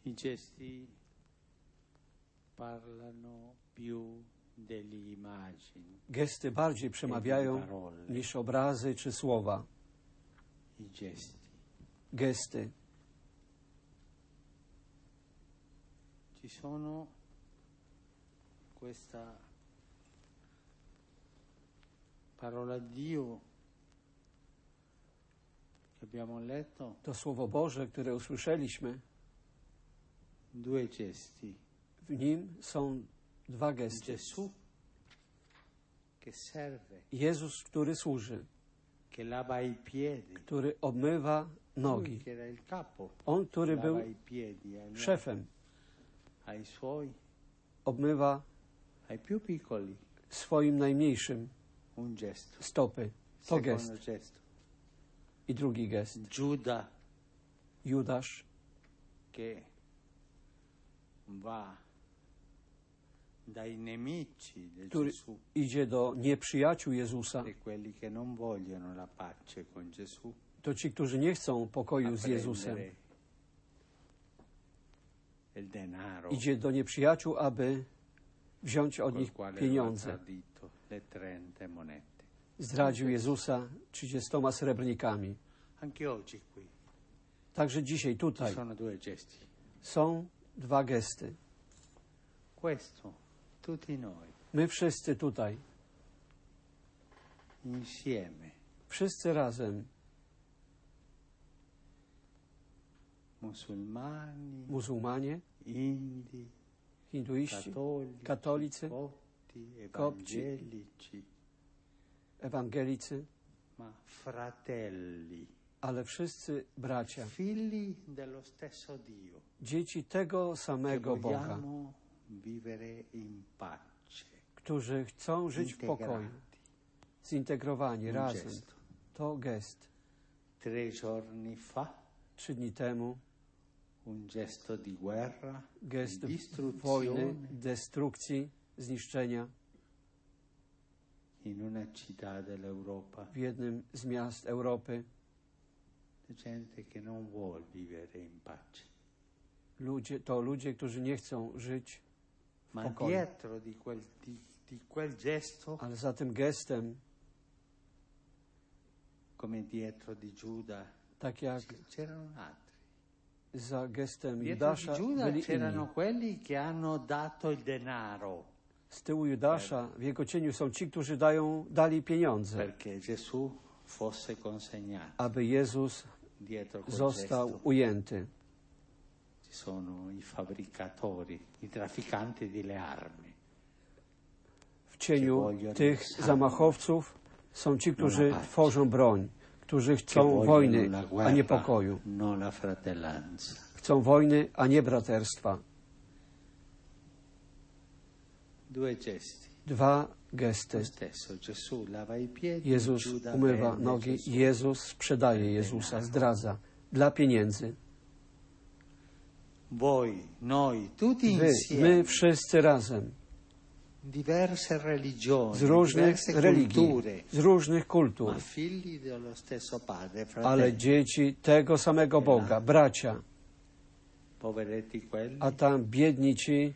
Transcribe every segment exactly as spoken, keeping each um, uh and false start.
I gesti parlano più delle immagini. Gesty bardziej przemawiają niż obrazy czy słowa. I gesti. Gesty. Ci sono questa parola Dio che abbiamo letto. To Słowo Boże, które usłyszeliśmy. Due gesti. W nim są dwa gesty. Gesù che serve. Jezus, który służy. Che lava i piedi. Który obmywa nogi. Lui che era il capo. On, który lava był i piedi agli szefem. Ai suoi. Obmywa ai più piccoli. Swoim najmniejszym Un gesto. Stopy. To gest. Gesto. I drugi gest. Giuda. Judasz. Che va dai nemici di który Gesù. Idzie do nieprzyjaciół Jezusa. E quelli che non vogliono la pace con Gesù. To ci, którzy nie chcą pokoju z Jezusem. Il denaro. Idzie do nieprzyjaciół, aby wziąć od nich pieniądze. Zdradził Jezusa trzydziestoma srebrnikami. Także dzisiaj tutaj są dwa gesty. My wszyscy tutaj, wszyscy razem, musulmani, muzułmanie, indi, hinduiści, katolicy, kopci, ewangelicy, ma fratelli, ale wszyscy bracia, figli dello stesso Dio, dzieci tego samego Boga, vivere in pace, którzy chcą żyć w pokoju, zintegrowani razem. To gest. Tre giorni fa, trzy dni temu, un gesto di guerra, gest di wojny, destrukcji, zniszczenia in una città dell'Europa, w jednym z miast Europy. Gente che non vuol vivere in pace. Ludzie, to ludzie, którzy nie chcą żyć w Ma pokoju. dietro di quel, di, di quel gesto, ale za tym gestem, come dietro di Giuda, tak jak c'erano altri. Za gestem Dietro Judasza di Giuda byli c'erano inni. quelli che hanno dato il denaro. Z tyłu Judasza, w jego cieniu są ci, którzy dają, dali pieniądze, Perché Gesù fosse consegnato. aby Jezus Dietro quel został gesto ujęty. ci sono i fabbricatori, i trafficanti delle armi. W cieniu tych zamachowców są ci, którzy tworzą broń, którzy chcą wojny, a nie pokoju. Non la fratellanza. Chcą wojny, a nie braterstwa. Due gesti. Dwa gesty. Lo stesso, Gesù lava i piedi, Jezus Giuda umywa vende nogi, Gesù. Jezus sprzedaje Jezusa, zdradza dla pieniędzy. Voi, noi, tutti Wy, insieme, my wszyscy razem, diverse religioni, z różnych diverse religii, culture, z różnych kultur, ma figli dello stesso padre, ale fratelli, dzieci tego samego Boga, bracia, poveretti quelli a tam biedni ci,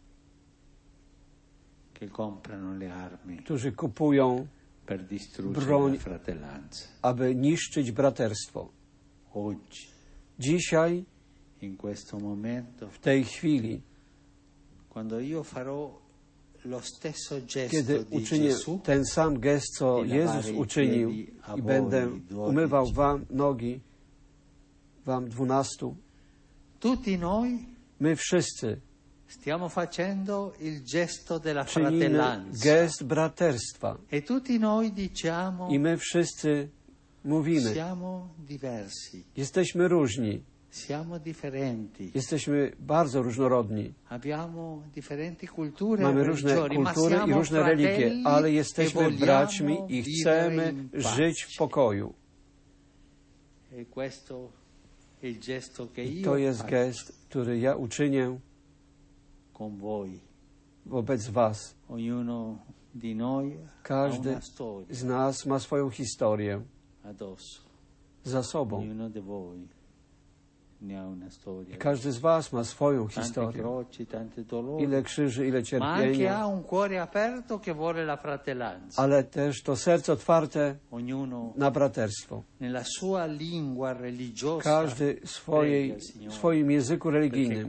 che comprano le armi którzy kupują per distruggere broń, la fratellanza. aby niszczyć braterstwo. Oggi, Dzisiaj, in questo momento, w tej chwili, quando io farò lo stesso gesto kiedy di uczynię Gesù, ten sam gest, co Jezus uczynił i będę umywał wam nogi, wam dwunastu, tutti noi my wszyscy stiamo facendo il gesto della czynimy fratellanza. gest braterstwa E tutti noi diciamo i my wszyscy mówimy, siamo diversi, jesteśmy różni, siamo differenti, jesteśmy bardzo różnorodni, abbiamo differenti culture, mamy e różne religioni, ma kultury i siamo różne religie, fratelli ale e jesteśmy vogliamo braćmi i vivere chcemy in pace. żyć w pokoju. E questo è il gesto che I io to jest faccio gest, który ja uczynię con voi. wobec was. Ognuno di noi Każdy ha una storia z nas ma swoją historię addosso. za sobą. Ognuno di voi I każdy z was ma swoją historię. Ile krzyży, ile cierpienia. Ale też to serce otwarte na braterstwo. Każdy w swojej, w swoim języku religijnym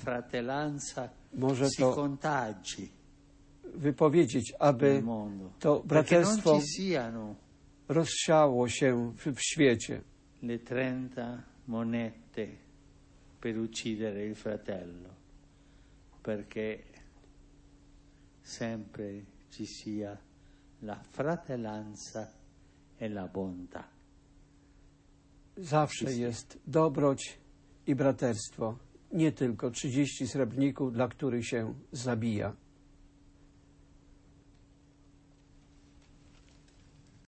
może to wypowiedzieć, aby to braterstwo rozsiało się w, w świecie. Le trenta monete per uccidere il fratello, perché sempre ci sia la fratellanza e la bontà. Zawsze jest dobroć i braterstwo, nie tylko trzydzieści srebrników, dla których się zabija.